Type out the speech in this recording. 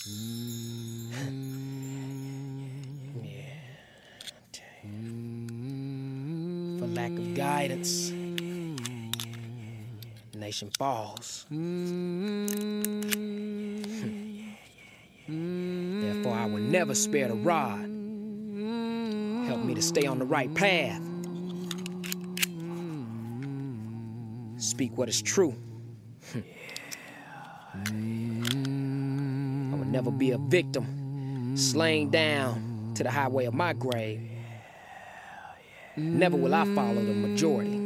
For lack of guidance, nation falls. Therefore, I will never spare the rod. Help me to stay on the right path. Speak what is true. I will never be a victim, slain down to the highway of my grave. Never will I follow the majority.